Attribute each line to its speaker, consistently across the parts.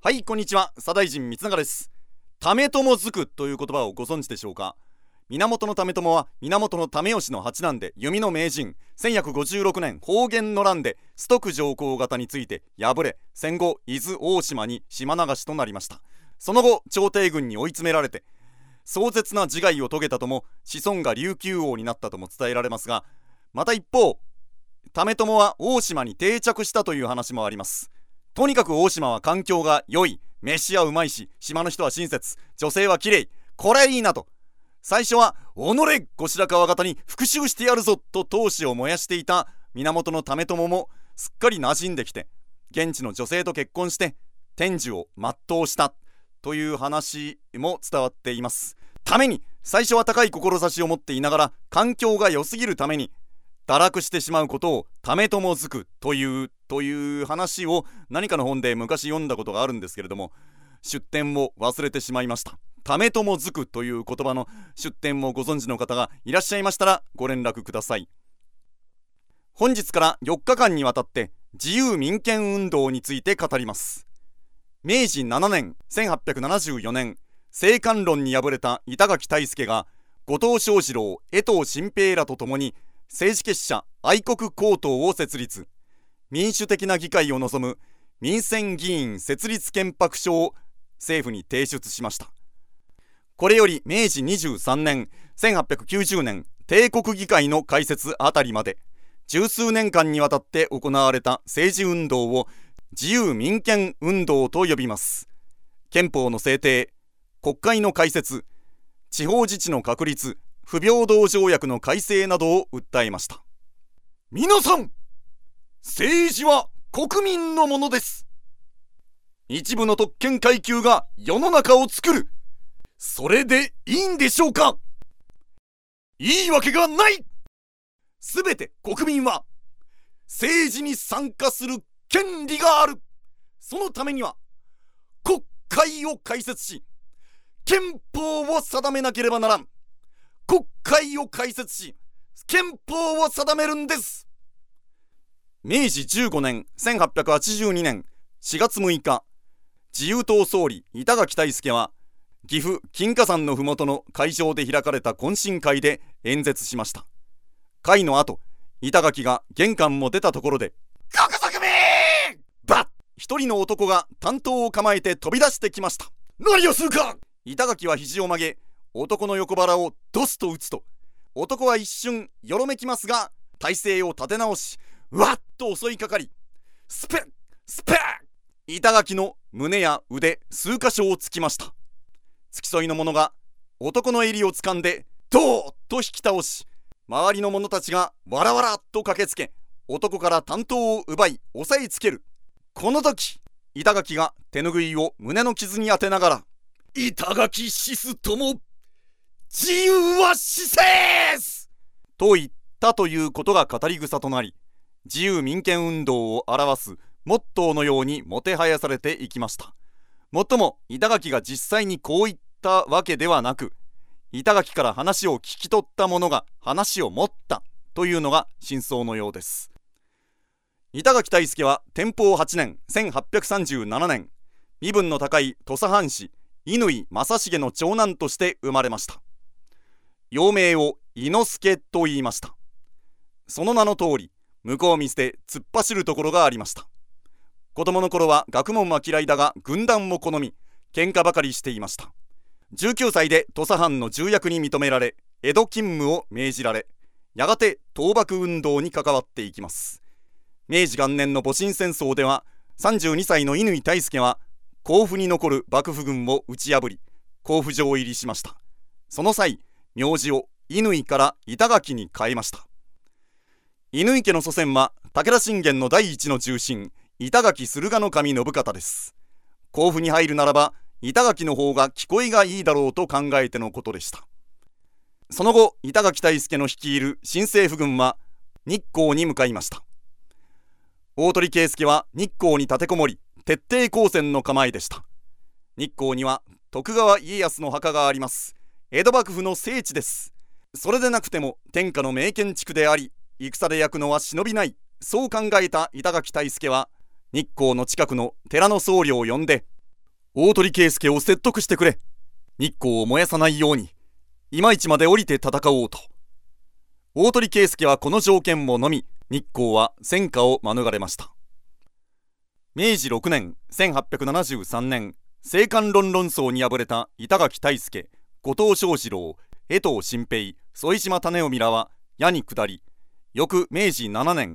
Speaker 1: はい、こんにちは。左大臣光永です。為朝づくという言葉をご存知でしょうか。源為朝は源為義の八男で弓の名人。1156年保元の乱で崇徳上皇方について敗れ、戦後伊豆大島に島流しとなりました。その後朝廷軍に追い詰められて壮絶な自害を遂げたとも、子孫が琉球王になったとも伝えられますが、また一方為朝は大島に定着したという話もあります。とにかく大島は環境が良い、飯はうまいし、島の人は親切、女性はきれい、これいいなと、最初は己後白河方に復讐してやるぞと闘志を燃やしていた源為朝もすっかり馴染んできて、現地の女性と結婚して天寿を全うしたという話も伝わっています。ために最初は高い志を持っていながら、環境が良すぎるために堕落してしまうことを為朝づくという話を何かの本で昔読んだことがあるんですけれども、出典を忘れてしまいました。為朝づくという言葉の出典をご存知の方がいらっしゃいましたらご連絡ください。本日から4日間にわたって自由民権運動について語ります。明治7年1874年、政官論に敗れた板垣退助が後藤象二郎、江藤新平らと共に政治結社愛国公党を設立。民主的な議会を望む民選議員設立憲白書を政府に提出しました。これより明治23年1890年帝国議会の開設あたりまで十数年間にわたって行われた政治運動を自由民権運動と呼びます。憲法の制定、国会の開設、地方自治の確立、不平等条約の改正などを訴えました。皆さん、政治は国民のものです。一部の特権階級が世の中を作る、それでいいんでしょうか。いいわけがない。すべて国民は政治に参加する権利がある。そのためには国会を開設し、憲法を定めなければならん。国会を開設し、憲法を定めるんです。明治15年1882年4月6日、自由党総理板垣退助は岐阜金華山のふもとの会場で開かれた懇親会で演説しました。会の後、板垣が玄関も出たところで、国賊めーバッ、一人の男が短刀を構えて飛び出してきました。何をするか。板垣は肘を曲げ、男の横腹をドスと打つと、男は一瞬よろめきますが体勢を立て直し、わっと襲いかかり、スペッスペッ、板垣の胸や腕数箇所を突きました。付き添いの者が男の襟を掴んでドーッと引き倒し、周りの者たちがわらわらっと駆けつけ、男から短刀を奪い押さえつける。この時、板垣が手ぬぐいを胸の傷に当てながら、板垣死すとも自由は死せーすと言ったということが語り草となり、自由民権運動を表すモットーのようにもてはやされていきました。もっとも板垣が実際にこう言ったわけではなく、板垣から話を聞き取った者が話を持ったというのが真相のようです。板垣退助は天保8年1837年、身分の高い土佐藩士乾正成の長男として生まれました。幼名を伊之助と言いました。その名の通り、向こう見捨て突っ走るところがありました。子供の頃は学問は嫌いだが軍団も好み、喧嘩ばかりしていました。19歳で土佐藩の重役に認められ、江戸勤務を命じられ、やがて倒幕運動に関わっていきます。明治元年の戊辰戦争では、32歳の乾退助は甲府に残る幕府軍を打ち破り、甲府城入りしました。その際、名字を乾から板垣に変えました。乾家の祖先は武田信玄の第一の重臣、板垣駿河守信方です。甲府に入るならば板垣の方が聞こえがいいだろうと考えてのことでした。その後、板垣退助の率いる新政府軍は日光に向かいました。大鳥圭介は日光に立てこもり、徹底抗戦の構えでした。日光には徳川家康の墓があります。江戸幕府の聖地です。それでなくても天下の名建築であり、戦で焼くのは忍びない、そう考えた板垣退助は日光の近くの寺の僧侶を呼んで、 大鳥圭介を説得してくれ。日光を燃やさないように今市まで降りて戦おうと。大鳥圭介はこの条件をのみ、日光は戦火を免れました。明治6年1873年、青函論論争に敗れた板垣退助、後藤象二郎、江藤新平、副島種臣らは矢に下り、翌明治7年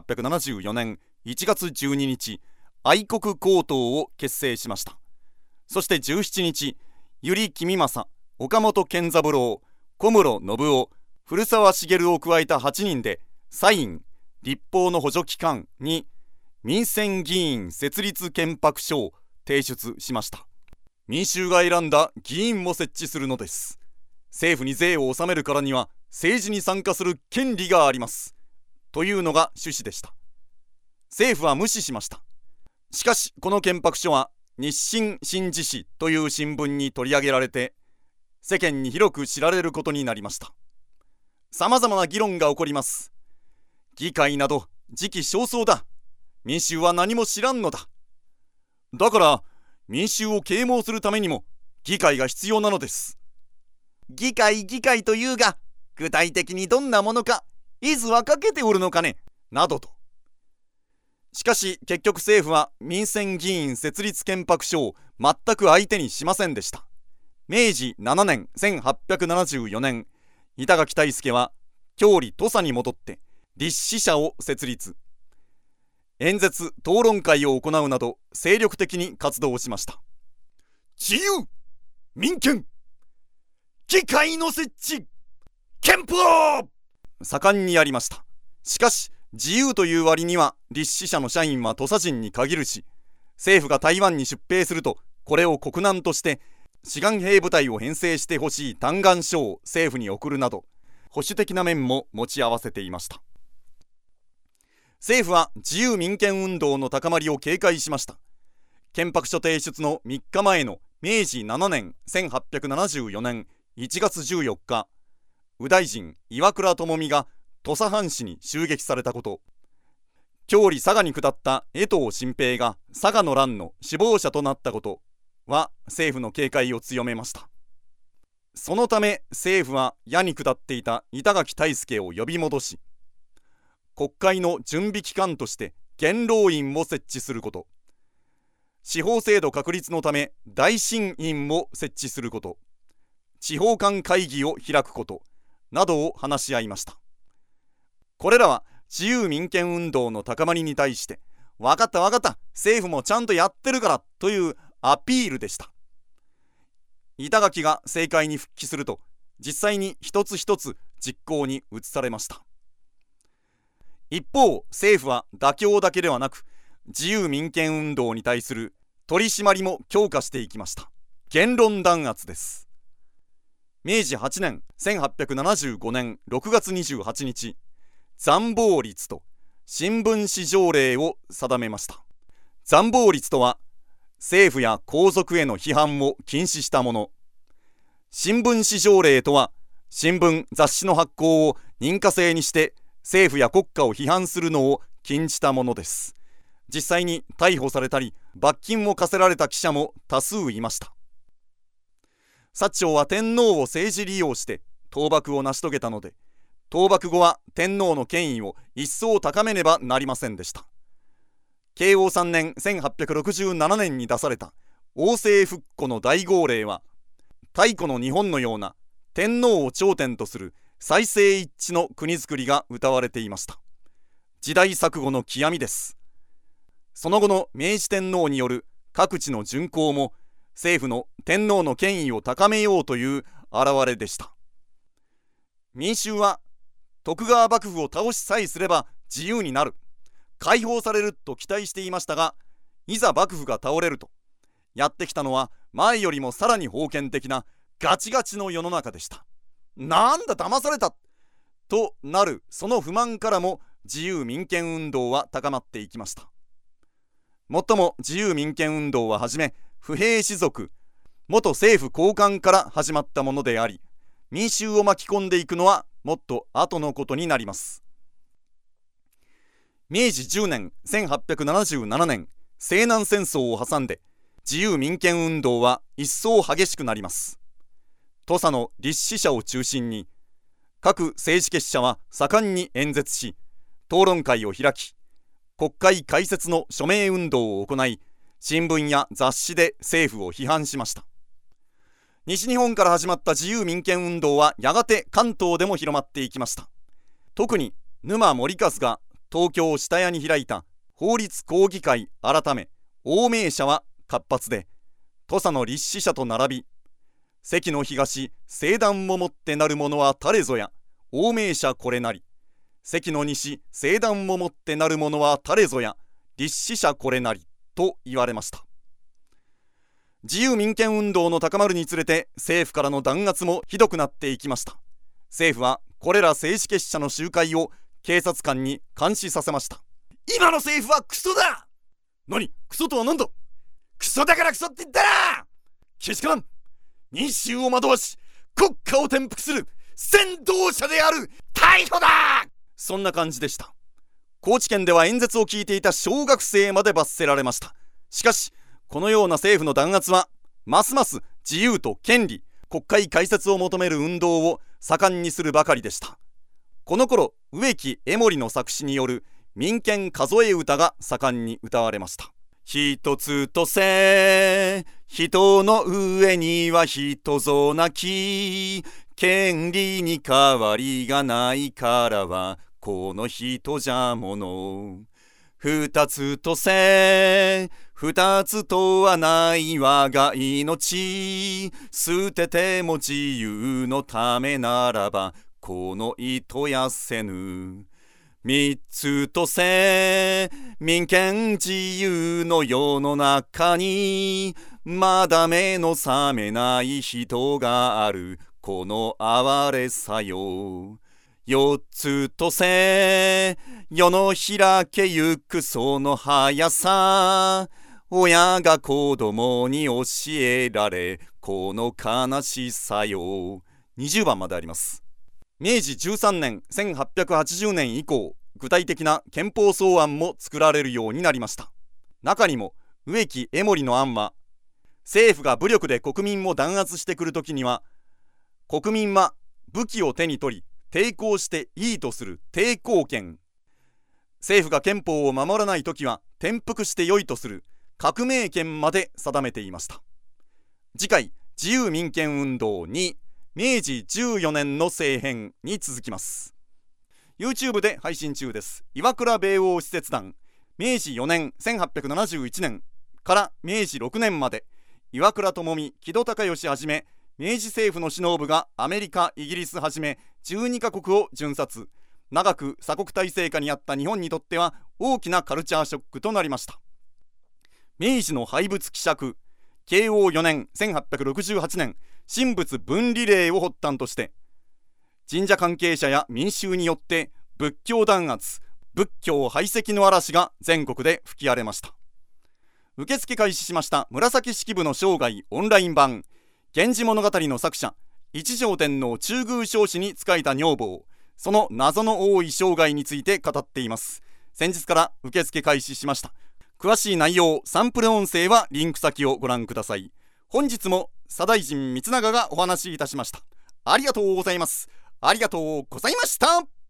Speaker 1: 1874年1月12日、愛国高等を結成しました。そして17日、百合公正、岡本健三郎、小室信夫、古澤茂を加えた8人で参院立法の補助機関に民選議員設立憲白書を提出しました。民衆が選んだ議員も設置するのです。政府に税を納めるからには政治に参加する権利がありますというのが趣旨でした。政府は無視しました。しかしこの憲白書は日清新治紙という新聞に取り上げられて世間に広く知られることになりました。さまざまな議論が起こります。議会など時期尚早だ。民衆は何も知らんのだ。だから民衆を啓蒙するためにも議会が必要なのです。議会というが、具体的にどんなものかいずはかけておるのかね、などと。しかし結局政府は民選議員設立憲白書を全く相手にしませんでした。明治7年1874年、板垣退助は郷里土佐に戻って立志社を設立。演説討論会を行うなど精力的に活動しました。自由民権議会の設置憲法盛んにやりました。しかし自由という割には立志社の社員は土佐人に限るし、政府が台湾に出兵するとこれを国難として志願兵部隊を編成してほしい嘆願書を政府に送るなど保守的な面も持ち合わせていました。政府は自由民権運動の高まりを警戒しました。憲白書提出の3日前の明治7年1874年1月14日、右大臣岩倉具視が土佐藩士に襲撃されたこと、郷里佐賀に下った江藤新平が佐賀の乱の首謀者となったことは政府の警戒を強めました。そのため政府は矢に下っていた板垣退助を呼び戻し、国会の準備機関として元老院を設置すること、司法制度確立のため大審院を設置すること、地方間会議を開くことなどを話し合いました。これらは自由民権運動の高まりに対して、分かった政府もちゃんとやってるからというアピールでした。板垣が政界に復帰すると実際に一つ一つ実行に移されました。一方政府は妥協だけではなく自由民権運動に対する取り締まりも強化していきました。言論弾圧です。明治8年1875年6月28日、残暴律と新聞紙条例を定めました。残暴律とは政府や皇族への批判を禁止したもの。新聞紙条例とは新聞雑誌の発行を認可制にして政府や国家を批判するのを禁じたものです。実際に逮捕されたり罰金を課せられた記者も多数いました。薩長は天皇を政治利用して倒幕を成し遂げたので、倒幕後は天皇の権威を一層高めねばなりませんでした。慶応3年1867年に出された王政復古の大号令は、太古の日本のような天皇を頂点とする再生一致の国づくりが謳われていました。時代錯誤の極みです。その後の明治天皇による各地の巡幸も政府の天皇の権威を高めようという表れでした。民衆は徳川幕府を倒しさえすれば自由になる、解放されると期待していましたが、いざ幕府が倒れるとやってきたのは前よりもさらに封建的なガチガチの世の中でした。なんだ騙されたとなるその不満からも自由民権運動は高まっていきました。もっとも自由民権運動ははじめ不平士族、元政府高官から始まったものであり、民衆を巻き込んでいくのはもっと後のことになります。明治10年1877年、西南戦争を挟んで自由民権運動は一層激しくなります。土佐の立志者を中心に各政治結社は盛んに演説し、討論会を開き、国会開設の署名運動を行い、新聞や雑誌で政府を批判しました。西日本から始まった自由民権運動はやがて関東でも広まっていきました。特に沼守和が東京下谷に開いた法律講義会改め欧明社は活発で、土佐の立志者と並び、関の東正断をもってなるものは誰ぞや、欧明社これなり。関の西正断をもってなるものは誰ぞや、立志者これなりと言われました。自由民権運動の高まるにつれて政府からの弾圧もひどくなっていきました。政府はこれら政治結社の集会を警察官に監視させました。今の政府はクソだ。何？クソとは何だ？クソだからクソって言ったらけしからん。民衆を惑わし国家を転覆する先導者である逮捕だ。そんな感じでした。高知県では演説を聞いていた小学生まで罰せられました。しかしこのような政府の弾圧はますます自由と権利、国会開設を求める運動を盛んにするばかりでした。この頃、植木江守の作詞による民権数え歌が盛んに歌われました。一つとせ人の上には人ぞなき、権利に変わりがないからはこの人じゃもの。二つとせ二つとはない我が命、捨てても自由のためならばこの糸やせぬ。三つとせ民権自由の世の中に、まだ目の覚めない人があるこの哀れさよ。四つとせ世の開けゆくその速さ、親が子供に教えられこの悲しさよ。20番まであります。明治13年1880年以降、具体的な憲法草案も作られるようになりました。中にも植木江守の案は、政府が武力で国民を弾圧してくるときには、国民は武器を手に取り抵抗していいとする抵抗権、政府が憲法を守らないときは転覆してよいとする革命権まで定めていました。次回、自由民権運動2、明治14年の政変に続きます。 YouTube で配信中です。岩倉米欧使節団、明治4年1871年から明治6年まで、岩倉具視、木戸孝允はじめ明治政府の首脳部がアメリカ、イギリスはじめ12カ国を巡察。長く鎖国体制下にあった日本にとっては大きなカルチャーショックとなりました。明治の廃仏毀釈、慶応4年1868年神仏分離令を発端として、神社関係者や民衆によって仏教弾圧、仏教排斥の嵐が全国で吹き荒れました。受付開始しました紫式部の生涯オンライン版、源氏物語の作者一条天皇中宮彰子に仕えた女房、その謎の多い生涯について語っています。先日から受付開始しました。詳しい内容、サンプル音声はリンク先をご覧ください。本日も左大臣光長がお話しいたしました。ありがとうございます。ありがとうございました。